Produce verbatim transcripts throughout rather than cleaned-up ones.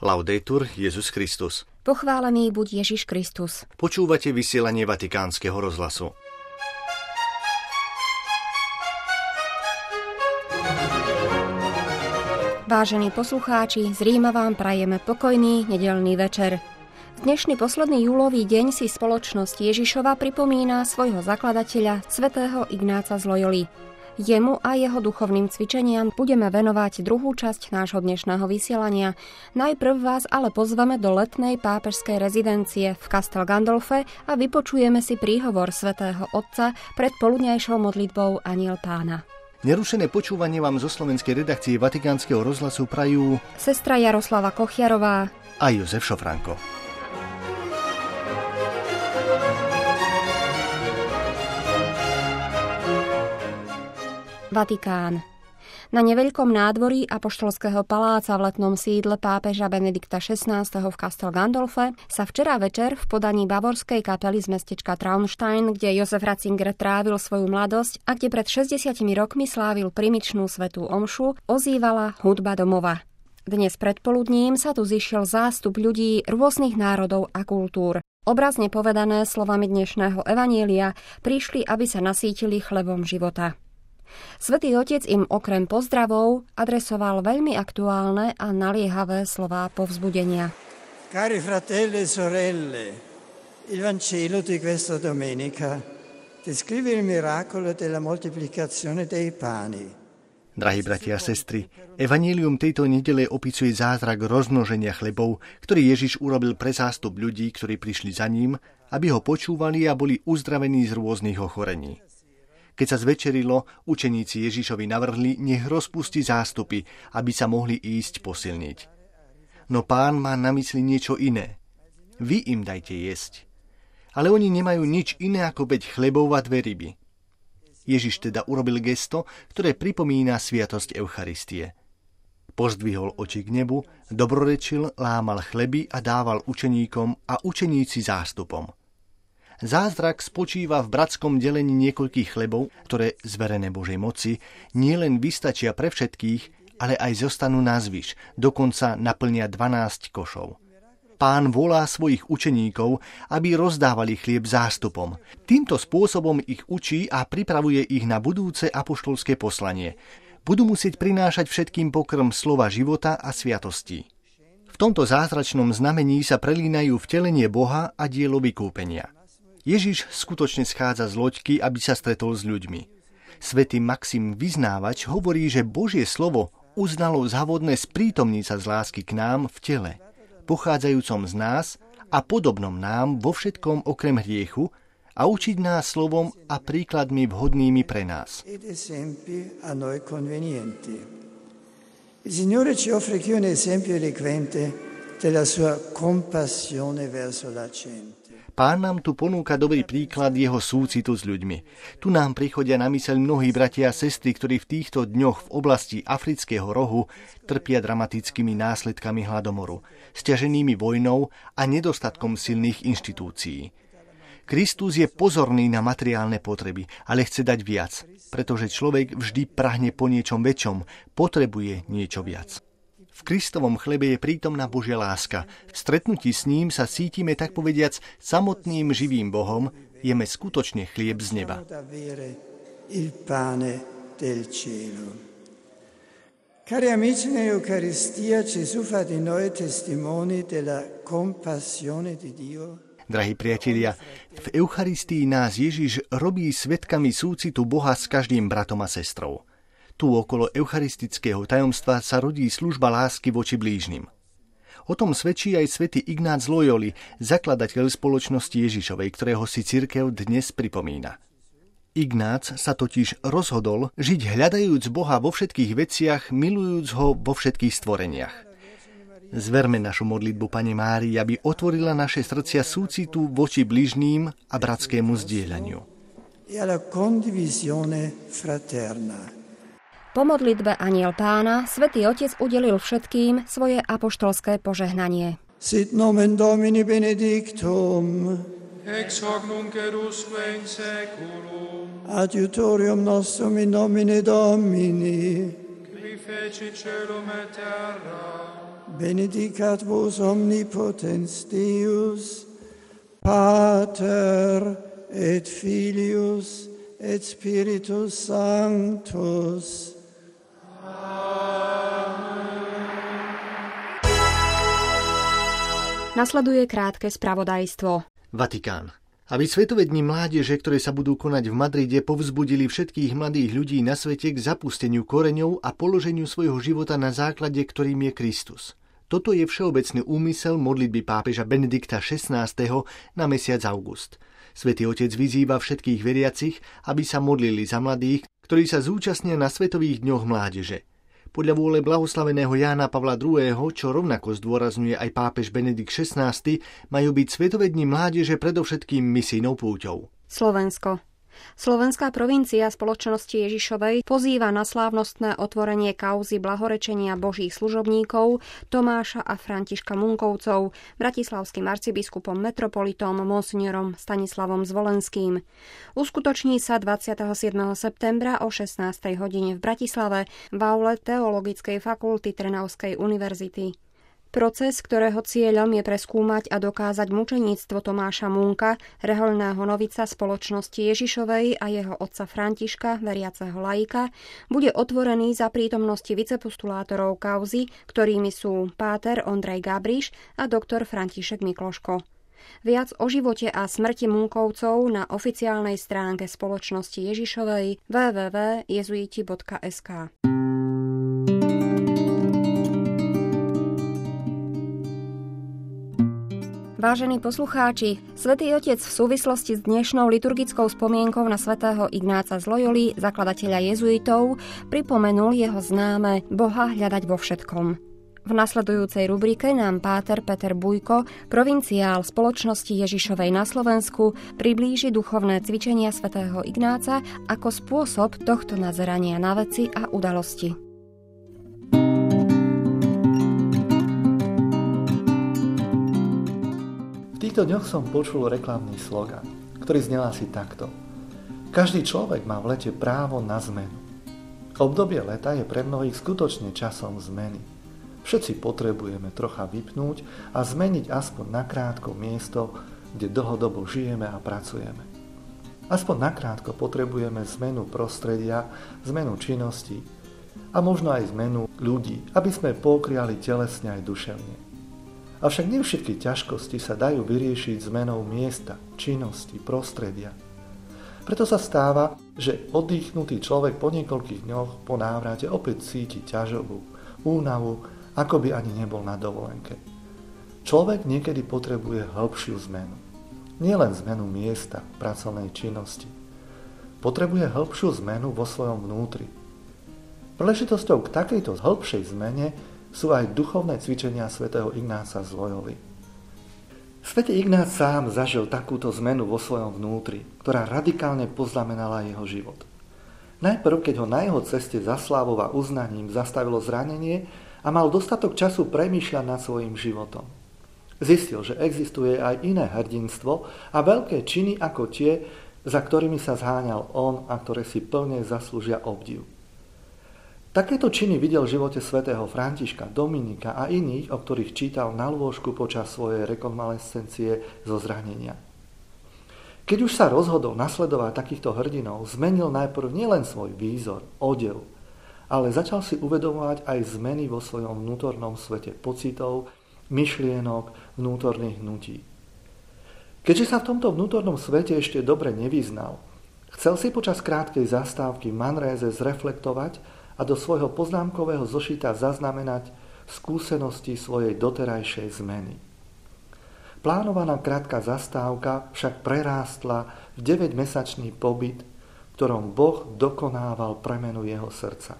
Laudetur Jesus Christus. Pochválený buď Ježiš Kristus. Počúvate vysielanie Vatikánskeho rozhlasu. Vážení poslucháči, z Ríma vám prajeme pokojný nedeľný večer. V dnešný posledný júlový deň si spoločnosť Ježišova pripomína svojho zakladateľa svätého Ignáca z Loyoli. Jemu a jeho duchovným cvičeniam budeme venovať druhú časť nášho dnešného vysielania. Najprv vás ale pozveme do letnej pápežskej rezidencie v Castel Gandolfe a vypočujeme si príhovor svätého Otca pred poludňajšou modlitbou Anjel Pána. Nerušené počúvanie vám zo slovenskej redakcie Vatikánskeho rozhlasu prajú sestra Jaroslava Kochiarová a Jozef Šofranko. Vatikán. Na neveľkom nádvorí apoštolského paláca v letnom sídle pápeža Benedikta šestnásteho v Castel Gandolfe sa včera večer v podaní bavorskej kapely z mestečka Traunstein, kde Jozef Ratzinger trávil svoju mladosť a kde pred šesťdesiatimi rokmi slávil primičnú svätú omšu, ozývala hudba domova. Dnes predpoludním sa tu zišiel zástup ľudí rôznych národov a kultúr. Obrazne povedané slovami dnešného evanjelia, prišli, aby sa nasýtili chlebom života. Svätý Otec im okrem pozdravov adresoval veľmi aktuálne a naliehavé slová povzbudenia. Cari fratelli e sorelle, il Vangelo di questa domenica descrive il miracolo della moltiplicazione dei pani. Drahí bratia a sestry, evanjelium tejto nedele opisuje zázrak rozmnoženia chlebov, ktorý Ježiš urobil pre zástup ľudí, ktorí prišli za ním, aby ho počúvali a boli uzdravení z rôznych ochorení. Keď sa zvečerilo, učeníci Ježišovi navrhli, nech rozpustí zástupy, aby sa mohli ísť posilniť. No Pán má na mysli niečo iné. Vy im dajte jesť. Ale oni nemajú nič iné ako päť chlebov a dve ryby. Ježiš teda urobil gesto, ktoré pripomína sviatosť Eucharistie. Pozdvihol oči k nebu, dobrorečil, lámal chleby a dával učeníkom a učeníci zástupom. Zázrak spočíva v bratskom delení niekoľkých chlebov, ktoré, zverené Božej moci, nielen vystačia pre všetkých, ale aj zostanú nazvyš, dokonca naplnia dvanásť košov. Pán volá svojich učeníkov, aby rozdávali chlieb zástupom. Týmto spôsobom ich učí a pripravuje ich na budúce apoštolské poslanie. Budú musieť prinášať všetkým pokrm slova života a sviatostí. V tomto zázračnom znamení sa prelínajú vtelenie Boha a dielo vykúpenia. Ježiš skutočne schádza z loďky, aby sa stretol s ľuďmi. Svätý Maxim Vyznávač hovorí, že Božie slovo uznalo za vhodné sprítomniť sa z lásky k nám v tele, pochádzajúcom z nás a podobnom nám vo všetkom okrem hriechu a učiť nás slovom a príkladmi vhodnými pre nás. Il Signore ci offre qui un esempio eloquente della sua compassione verso la gente. Pán nám tu ponúka dobrý príklad jeho súcitu s ľuďmi. Tu nám prichodia na myseľ mnohí bratia a sestry, ktorí v týchto dňoch v oblasti Afrického rohu trpia dramatickými následkami hladomoru, sťaženými vojnou a nedostatkom silných inštitúcií. Kristus je pozorný na materiálne potreby, ale chce dať viac, pretože človek vždy prahne po niečom väčšom, potrebuje niečo viac. V Kristovom chlebe je prítomná Božia láska. V stretnutí s ním sa cítime, tak povediac, samotným živým Bohom, jeme skutočne chlieb z neba. Cari amici, nell'Eucaristia Gesù fa di noi testimoni della compassione di Dio. Drahí priatelia, v Eucharistii nás Ježiš robí svedkami súcitu Boha s každým bratom a sestrou. Tu okolo eucharistického tajomstva sa rodí služba lásky voči blížnym. O tom svedčí aj svätý Ignác z Loyoli, zakladateľ spoločnosti Ježišovej, ktorého si cirkev dnes pripomína. Ignác sa totiž rozhodol žiť hľadajúc Boha vo všetkých veciach, milujúc ho vo všetkých stvoreniach. Zverme našu modlitbu Pane Márii, aby otvorila naše srdcia súcitu voči blížnym a bratskému zdieľaniu. Po modlitbe Anjel Pána svätý Otec udelil všetkým svoje apoštolské požehnanie. Sit nomen Domini benedictum, ex hoc nunc et usque in saeculum, adiutorium nostrum in nomine Domini, qui feci celum et terra. benedicat vos omnipotens Deus, Pater et Filius et Spiritus Sanctus. Nasleduje krátke spravodajstvo. Vatikán. Aby Svetové dni mládeže, ktoré sa budú konať v Madride, povzbudili všetkých mladých ľudí na svete k zapusteniu koreňov a položeniu svojho života na základe, ktorým je Kristus. Toto je všeobecný úmysel modlitby pápeža Benedikta šestnásteho na mesiac august. Svätý Otec vyzýva všetkých veriacich, aby sa modlili za mladých, ktorí sa zúčastnia na Svetových dňoch mládeže. Podľa vôle blahoslaveného Jána Pavla druhého., čo rovnako zdôrazňuje aj pápež Benedikt šestnásty., majú byť Svetové dni mládeže predovšetkým misijnou púťou. Slovensko. Slovenská provincia Spoločnosti Ježišovej pozýva na slávnostné otvorenie kauzy blahorečenia božích služobníkov Tomáša a Františka Munkovcov bratislavským arcibiskupom metropolitom monsignorom Stanislavom Zvolenským. Uskutoční sa dvadsiateho siedmeho septembra o šestnástej hodine v Bratislave v aule Teologickej fakulty Trnavskej univerzity. Proces, ktorého cieľom je preskúmať a dokázať mučeníctvo Tomáša Munka, rehoľného novica Spoločnosti Ježišovej a jeho otca Františka, veriaceho laika, bude otvorený za prítomnosti vicepostulátorov kauzy, ktorými sú páter Ondrej Gabriš a doktor František Mikloško. Viac o živote a smrti Munkovcov na oficiálnej stránke Spoločnosti Ježišovej w w w bodka jezuiti bodka es ká. Vážení poslucháči, Svätý Otec v súvislosti s dnešnou liturgickou spomienkou na svätého Ignáca z Loyoli, zakladateľa jezuitov, pripomenul jeho známe Boha hľadať vo všetkom. V nasledujúcej rubrike nám páter Peter Bujko, provinciál Spoločnosti Ježišovej na Slovensku, priblíži duchovné cvičenia svätého Ignáca ako spôsob tohto nazerania na veci a udalosti. V týchto dňoch som počul reklamný slogan, ktorý znel asi takto. Každý človek má v lete právo na zmenu. Obdobie leta je pre mnohých skutočne časom zmeny. Všetci potrebujeme trocha vypnúť a zmeniť aspoň nakrátko miesto, kde dlhodobo žijeme a pracujeme. Aspoň nakrátko potrebujeme zmenu prostredia, zmenu činnosti a možno aj zmenu ľudí, aby sme pokriali telesne aj duševne. Avšak nie všetky ťažkosti sa dajú vyriešiť zmenou miesta, činnosti, prostredia. Preto sa stáva, že oddychnutý človek po niekoľkých dňoch po návrate opäť cíti ťažobu, únavu, ako by ani nebol na dovolenke. Človek niekedy potrebuje hĺbšiu zmenu. Nielen zmenu miesta, pracovnej činnosti. Potrebuje hĺbšiu zmenu vo svojom vnútri. Príležitosťou k takejto hĺbšej zmene sú aj duchovné cvičenia svätého Ignáca z Loyoli. Svätý Ignác sám zažil takúto zmenu vo svojom vnútri, ktorá radikálne poznamenala jeho život. Najprv, keď ho na jeho ceste za slávou a uznaním zastavilo zranenie a mal dostatok času premýšľať nad svojím životom. Zistil, že existuje aj iné hrdinstvo a veľké činy ako tie, za ktorými sa zháňal on a ktoré si plne zaslúžia obdiv. Takéto činy videl v živote svätého Františka, Dominika a iných, o ktorých čítal na lôžku počas svojej rekonvalescencie zo zranenia. Keď už sa rozhodol nasledovať takýchto hrdinov, zmenil najprv nielen svoj výzor, odev, ale začal si uvedomovať aj zmeny vo svojom vnútornom svete pocitov, myšlienok, vnútorných hnutí. Keďže sa v tomto vnútornom svete ešte dobre nevyznal, chcel si počas krátkej zastávky v Manréze zreflektovať a do svojho poznámkového zošita zaznamenať skúsenosti svojej doterajšej zmeny. Plánovaná krátka zastávka však prerástla v deväťmesačný pobyt, v ktorom Boh dokonával premenu jeho srdca.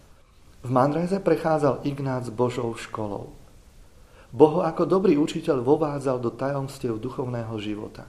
V Manréze prechádzal Ignác Božou školou. Boh ho ako dobrý učiteľ vovádzal do tajomstiev duchovného života.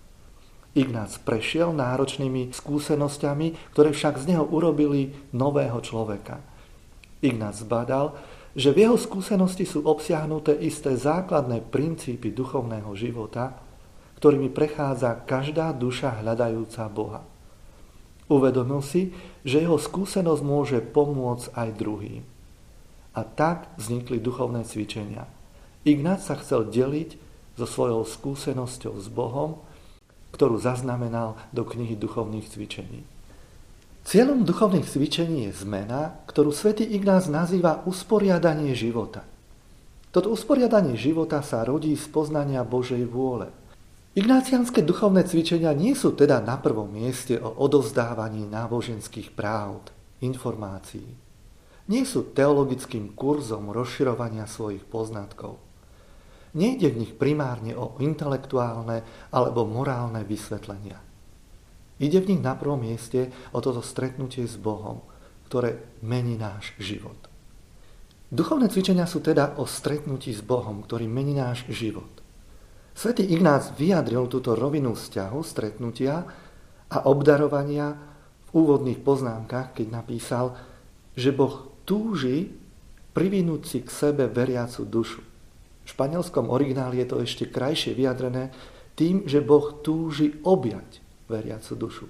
Ignác prešiel náročnými skúsenosťami, ktoré však z neho urobili nového človeka. Ignác zbadal, že v jeho skúsenosti sú obsiahnuté isté základné princípy duchovného života, ktorými prechádza každá duša hľadajúca Boha. Uvedomil si, že jeho skúsenosť môže pomôcť aj druhým. A A tak vznikli duchovné cvičenia. Ignác sa chcel deliť so svojou skúsenosťou s Bohom, ktorú zaznamenal do knihy duchovných cvičení. Cieľom duchovných cvičení je zmena, ktorú svätý Ignác nazýva usporiadanie života. Toto usporiadanie života sa rodí z poznania Božej vôle. Ignácianske duchovné cvičenia nie sú teda na prvom mieste o odovzdávaní náboženských práv, informácií. Nie sú teologickým kurzom rozširovania svojich poznatkov. Nejde v nich primárne o intelektuálne alebo morálne vysvetlenia. Ide v nich na prvom mieste o toto stretnutie s Bohom, ktoré mení náš život. Duchovné cvičenia sú teda o stretnutí s Bohom, ktorý mení náš život. Svätý Ignác vyjadril túto rovinu vzťahu, stretnutia a obdarovania v úvodných poznámkach, keď napísal, že Boh túži privinúť si k sebe veriacu dušu. V španielskom origináli je to ešte krajšie vyjadrené tým, že Boh túži objať veriacu dušu.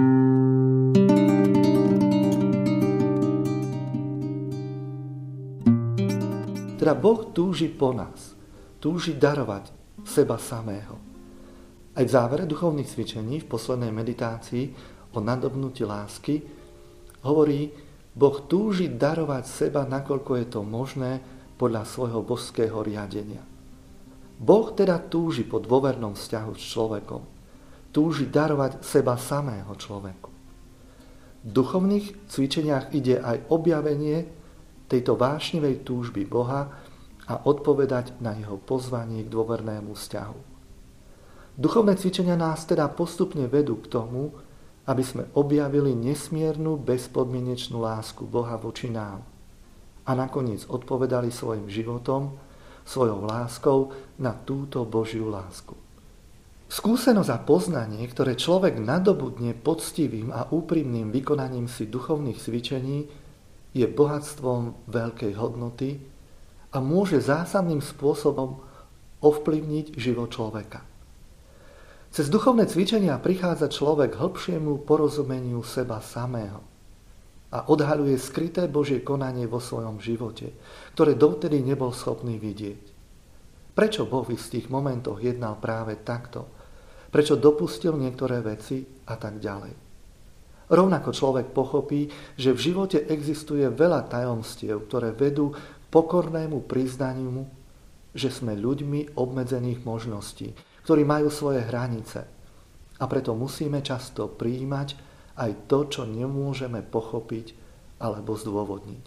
Teda Boh túži po nás, túži darovať seba samého. Aj v závere duchovných cvičení v poslednej meditácii o nadobnutí lásky hovorí, Boh túži darovať seba, nakoľko je to možné podľa svojho božského riadenia. Boh teda túži po dôvernom vzťahu s človekom. Túži darovať seba samého človeku. V duchovných cvičeniach ide aj objavenie tejto vášnivej túžby Boha a odpovedať na jeho pozvanie k dôvernému vzťahu. Duchovné cvičenia nás teda postupne vedú k tomu, aby sme objavili nesmiernu, bezpodmienečnú lásku Boha voči nám a nakoniec odpovedali svojim životom, svojou láskou na túto Božiu lásku. Skúsenosť a poznanie, ktoré človek nadobudne poctivým a úprimným vykonaním si duchovných cvičení, je bohatstvom veľkej hodnoty a môže zásadným spôsobom ovplyvniť život človeka. Cez duchovné cvičenia prichádza človek k hĺbšiemu porozumeniu seba samého a odhaľuje skryté Božie konanie vo svojom živote, ktoré dovtedy nebol schopný vidieť. Prečo Boh v istých momentoch jednal práve takto? Prečo dopustil niektoré veci a tak ďalej? Rovnako človek pochopí, že v živote existuje veľa tajomstiev, ktoré vedú k pokornému priznaniu, že sme ľuďmi obmedzených možností, ktorí majú svoje hranice. A preto musíme často prijímať aj to, čo nemôžeme pochopiť alebo zdôvodniť.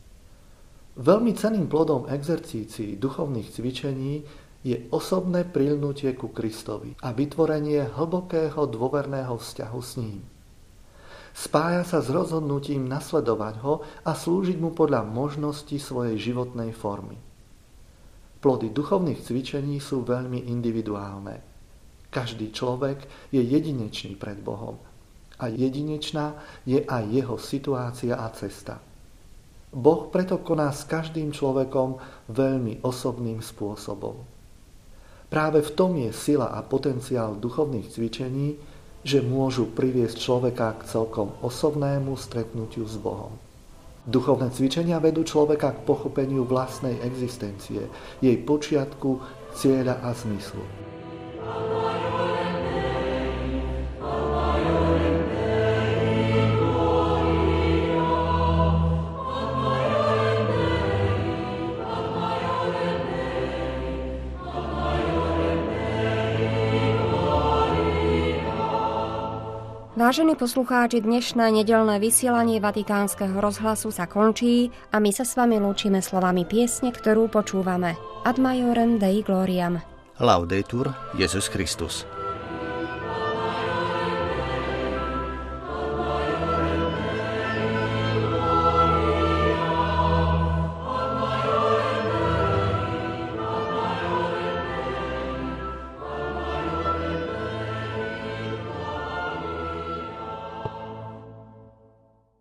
Veľmi cenným plodom exercícií duchovných cvičení je osobné prilnutie ku Kristovi a vytvorenie hlbokého dôverného vzťahu s ním. Spája sa s rozhodnutím nasledovať ho a slúžiť mu podľa možností svojej životnej formy. Plody duchovných cvičení sú veľmi individuálne. Každý človek je jedinečný pred Bohom a jedinečná je aj jeho situácia a cesta. Boh preto koná s každým človekom veľmi osobným spôsobom. Práve v tom je sila a potenciál duchovných cvičení, že môžu priviesť človeka k celkom osobnému stretnutiu s Bohom. Duchovné cvičenia vedú človeka k pochopeniu vlastnej existencie, jej počiatku, cieľa a zmyslu. Vážení poslucháči, dnešné nedeľné vysielanie Vatikánskeho rozhlasu sa končí a my sa s vami lúčime slovami piesne, ktorú počúvame. Ad Maiorem Dei Gloriam. Laudetur Jesus Christus.